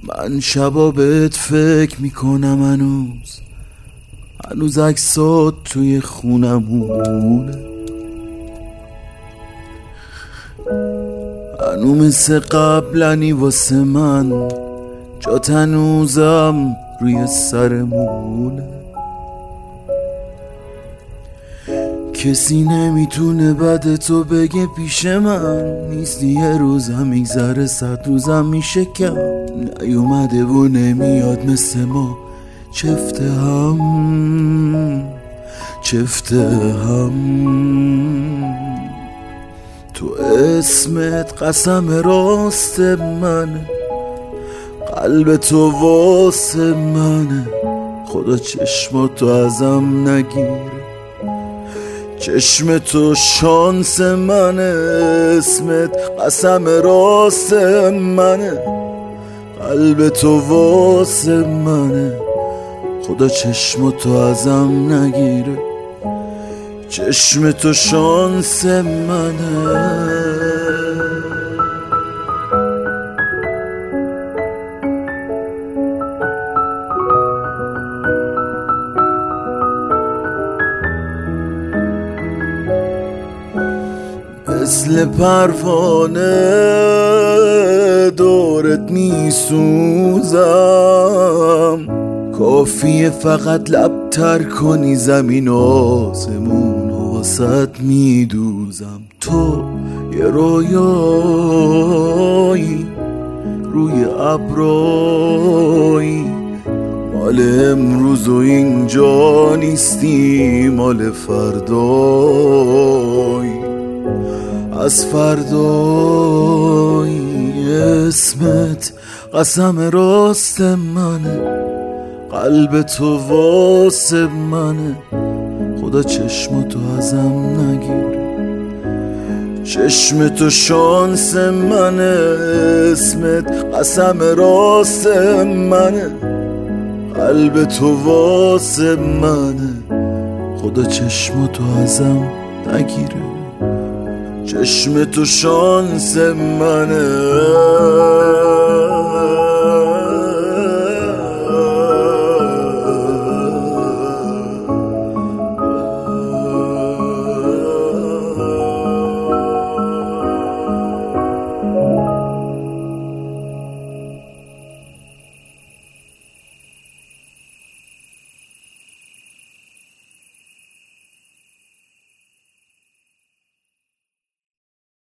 من شبا بهت فکر میکنم هنوز عکسات توی خونمونه، هنو مثل قبلنی واسه من، جات هنوزم روی سرمونه. کسی نمیتونه بعد تو بگه پیش من نیستی، یه روزم میگذره 100 روزم میشه کم. نیومده و نمیاد مثل ما چفته هم. تو اسمت قسم راست منه، قلب تو واسه منه، خدا چشماتو ازم نگیره، چشم تو شانس منه. اسمت قسم راست منه، قلب تو واسه منه، خدا چشماتو ازم نگیره، چشم تو شانس منه. مثل پروانه دورت میسوزم، کافیه فقط لب تر کنی زمین آسمون و واسط میدوزم. تو یه رویایی روی ابرایی، مال امروز و اینجا نیستی، مال فردایی، از فردایی. اسمت قسم راست منه، قلب تو واسه منه، خدا چشمتو ازم نگیره، چشم تو شانس منه. اسمت قسم راست منه، قلب تو واسه منه، خدا چشمتو ازم نگیره، چشم تو شانس منه.